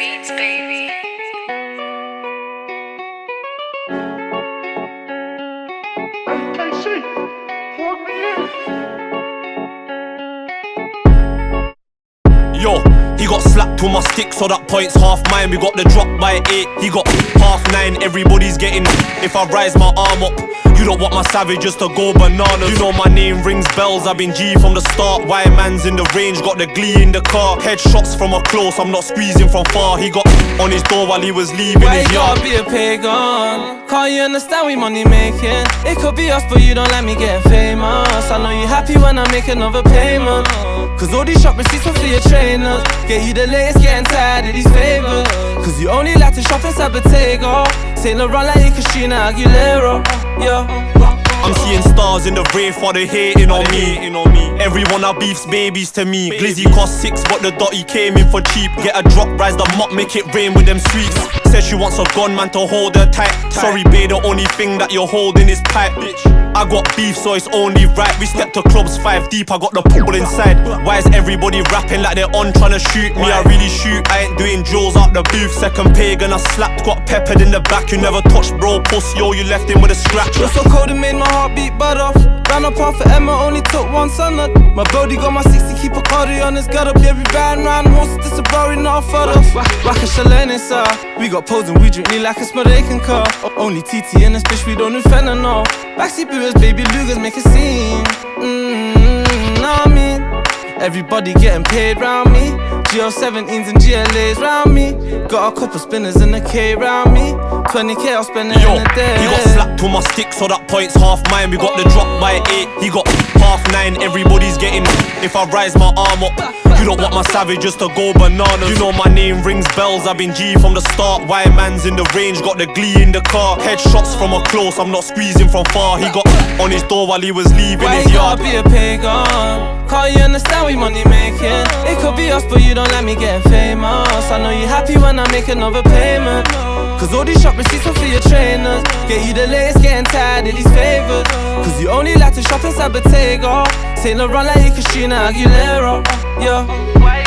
Beats, baby. KC, plug me in. Yo, he got slapped with my stick, so that point's half mine. We got the drop by 8, he got half 9. Everybody's getting, if I rise my arm up, you don't want my savages to go bananas. You know my name rings bells, I've been G from the start. White man's in the range, got the glee in the car. Headshots from up close, I'm not squeezing from far. He got on his door while he was leaving Why his you yard. gotta be a pagan? Can't you understand we money making? It could be us, but you don't let me get famous. I know you happy when I make another payment, cause all these shop receipts are for your trainers. Get you the latest, getting tired of these favors, cause you only like to shop inside Bottega. Saint Laurent like Christina Aguilera, yeah. I'm seeing stars in the rave while they hating on me. Everyone I beef's babies to me. Glizzy cost 6 but the dotty came in for cheap. Get a drop, rise the mop, make it rain with them sweets. Says she wants a gunman to hold her tight. Sorry babe, the only thing that you're holding is pipe. I got beef so it's only right. We stepped to clubs 5 deep, I got the pool inside. Why is everybody rapping like they're on trying to shoot me? I really shoot, I ain't doing drills out the booth. Second pagan I slapped, got peppered in the back. You never touched bro, puss, yo, you left him with a scratch. You're so cold it made my heart beat butt off. Ran up off for Emma, only took one sunlight. My brody got my 60, keep a cardi on his gut up. Yeah, we riding round horses, this a Ferrari, not a photo. Rock a Chalet inside. We got posing, we drink like a Smaracan car. Only TT in this bitch, we don't do fentanyl. Backseat booters, baby Lugers, make a scene. Know what I mean? Everybody getting paid round me. GL17s and GLAs round me. Got a couple spinners and a K round me. 20k I'll spend it in a day. He got slapped with my stick, so that point's half mine. We got the drop by 8, he got half 9. Everybody's getting, if I rise my arm up, you don't want my savages to go bananas. You know my name rings bells, I've been G from the start. White man's in the range, got the glee in the car. Headshots from up close, I'm not squeezing from far. He got on his door while he was leaving Why his you yard. gotta be a pagan? Can't you understand we money making? It could be us, but you don't let me get famous. I know you happy when I make another payment, cause all these shop receipts are for your trainers. Get you the latest, getting tired of these favors, cause you only like to shop inside Bottega. Saint Laurent like Christina Aguilera, yeah.